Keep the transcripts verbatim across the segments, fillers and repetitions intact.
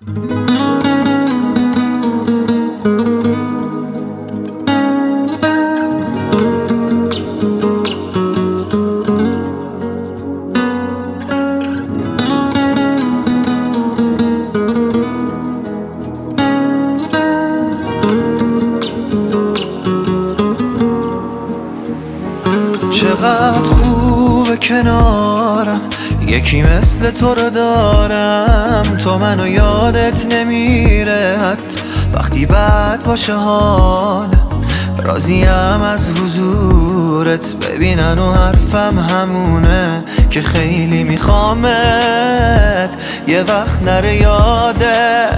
چقدر خوبه کنارم، یکی مثل تو رو دارم. تو منو یادت نمیره حتی وقتی بد باشه حال. راضیم از حضورت، ببینن و حرفم همونه که خیلی میخوامت، یه وقت نره یادت.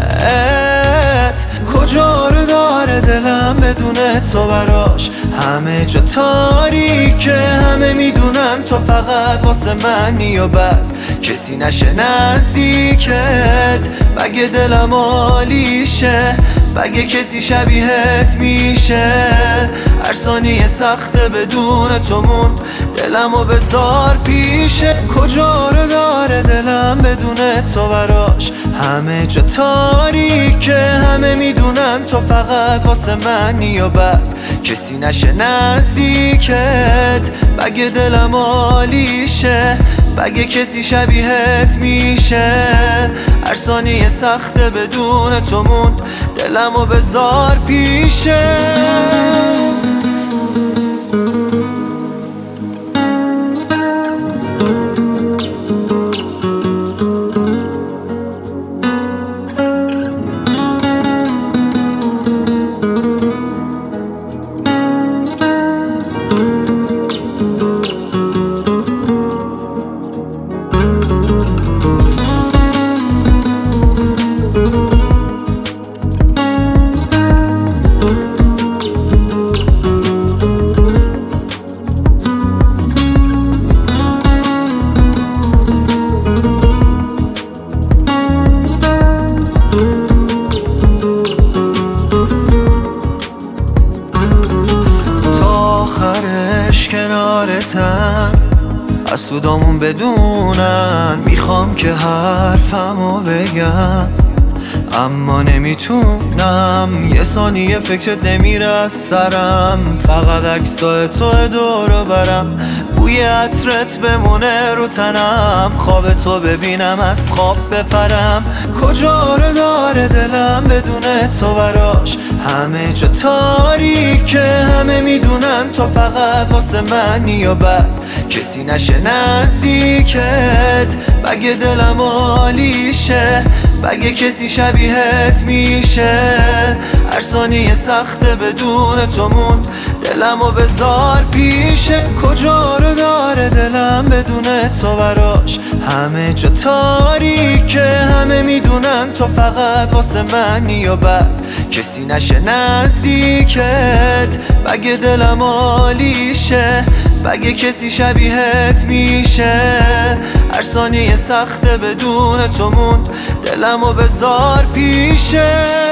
کجا رو داره دلم بدون تو براش، همه جا تاریکه، همه میدونن تو فقط واسه منی و بس، کسی نشه نزدیکت. بگه دلم عالیشه، بگه کسی شبیهت میشه. هر ثانیه سخته بدون تو موند، دلم و بذار پیشه. کجا رو داره دلم بدون تو براش، همه جا تاریکه، همه میدونن تو فقط واسه منی و بس، کسی نشه نزدیکت. بگه دلم عالیشه، بگه کسی شبیهت میشه. هر ثانیه سخته بدون تو موند، دلم و بذار پیشه. کنارتم از سودامون بدونن، میخوام که حرفمو بگم اما نمیتونم. یه ثانیه فکرت نمیره از سرم، فقط عکسای تو دورو برم، بوی عطرت بمونه رو تنم، خواب تو ببینم از خواب بپرم. کجا رو داره دلم بدون تو براش، همه جا تاریکه، همه میدونن تو فقط واسه منی و بس، کسی نشه نزدیکت. بگه دلم عالیشه، بگه کسی شبیهت میشه. هر ثانیه سخته بدون تو موند، دلم و بذار پیشه. کجا رو داره دلم بدون تو براش، همه جا تاریکه، همه میدونن تو فقط واسه منی و بس، کسی نشه نزدیکت. بگه دلم عالیشه، بگه کسی شبیهت میشه. هر ثانیه سخته بدون تو موند، دلم و بذار پیشه.